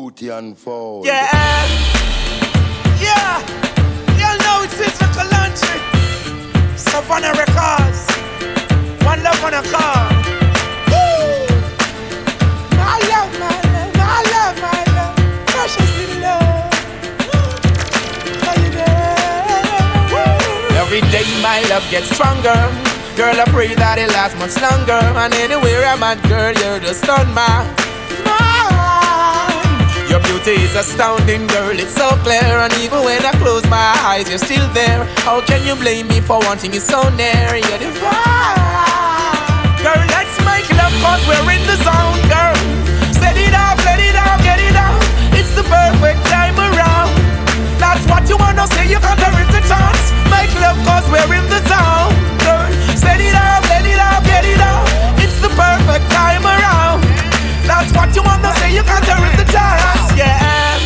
beauty unfold. Yeah, yeah, you know it's a country. Savannah Records, one love on a car. Woo! My love, my love, my love, my love, precious little love. Are you there? Every day my love gets stronger. Girl, I pray that it lasts much longer. And anywhere I'm at, girl, you're just on my mind. Your beauty is astounding, girl, it's so clear. And even when I close my eyes, you're still there. How can you blame me for wanting you so near? You're divine. Girl, let's make love cause we're in the zone, girl. Set it off, let it out, get it out. It's the perfect time around. That's what you wanna say, you can't risk the chance. Make love cause we're in the zone, girl. Set it up, let it out, get it out. It's the perfect time around. That's what you wanna say, you can't risk the chance. Yeah.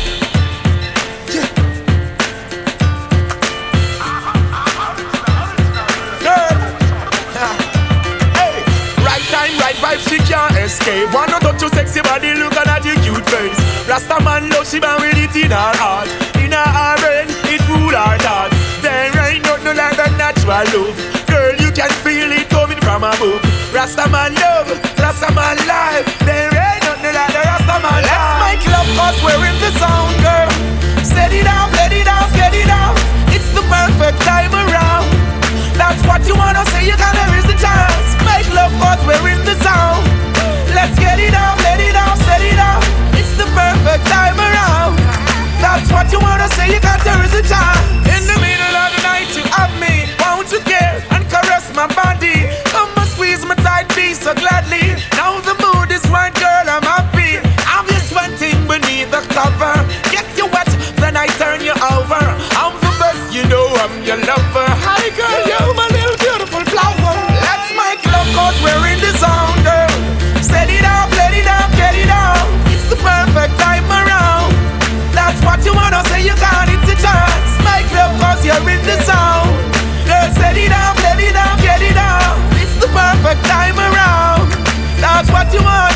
Girl. Hey. Right time, right vibes, she can't escape. Wanna touch your sexy body, look at your cute face. Rasta man love, she bound with it in her heart. In her brain, it rule her thoughts. There ain't nothing like that natural love. Girl, you can feel it coming from above. Rasta man love, Rasta man life. There ain't nothing like the Rasta man life. Let's make love cause we're in the zone, girl. Set it out, let it out, get it out. It's the perfect time around. That's what you wanna say, you gotta raise the chance. Make love cause we're in the zone. Let's get it out, let it out, set it out. It's the perfect time around. That's what you wanna say, you gotta raise the chance. In the middle of the night you have me. Won't you care and caress my body? Come and squeeze my tight piece so gladly. Now the mood is right, girl, I'm happy. I'm just sweating beneath the cover. Get you wet, then I turn you over. I'm the best, you know I'm your lover. Hi girl, you're my little beautiful flower. Let's make love cause we're in the zone, girl. Set it up, let it out, get it out. It's the perfect time around. That's what you wanna say, you can't, it's a chance. Make love cause you're in the zone. Girl, set it up, let it out, get it out. It's the perfect time around. That's what you want.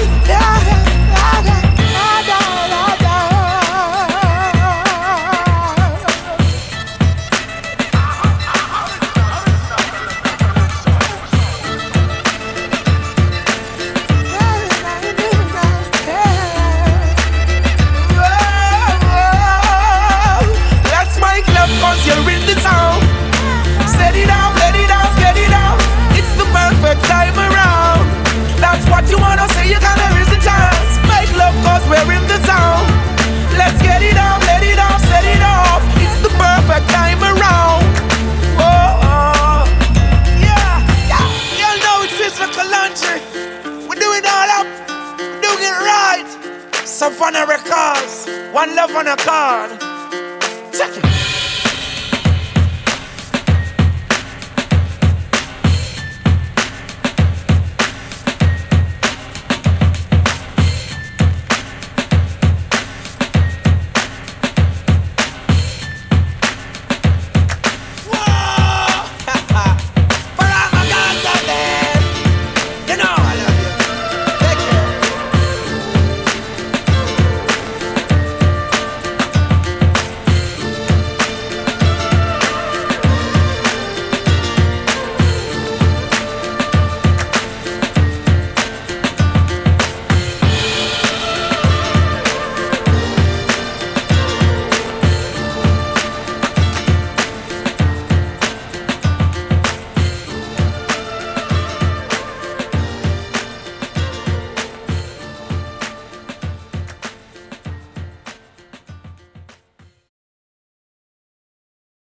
Let's make love cause you're in the zone. Set it out, let it out, get it out. It's the perfect time around. That's what you wanna say, you gotta raise the chance. Make love cause we're in the zone. Let's get it out, let it out, set it off. It's the perfect time around. Oh, oh. Yeah, yeah. You know it's Sister Kalanchi. We're doing all up, we're doing it right. Savannah Records, one love on a card. Check it.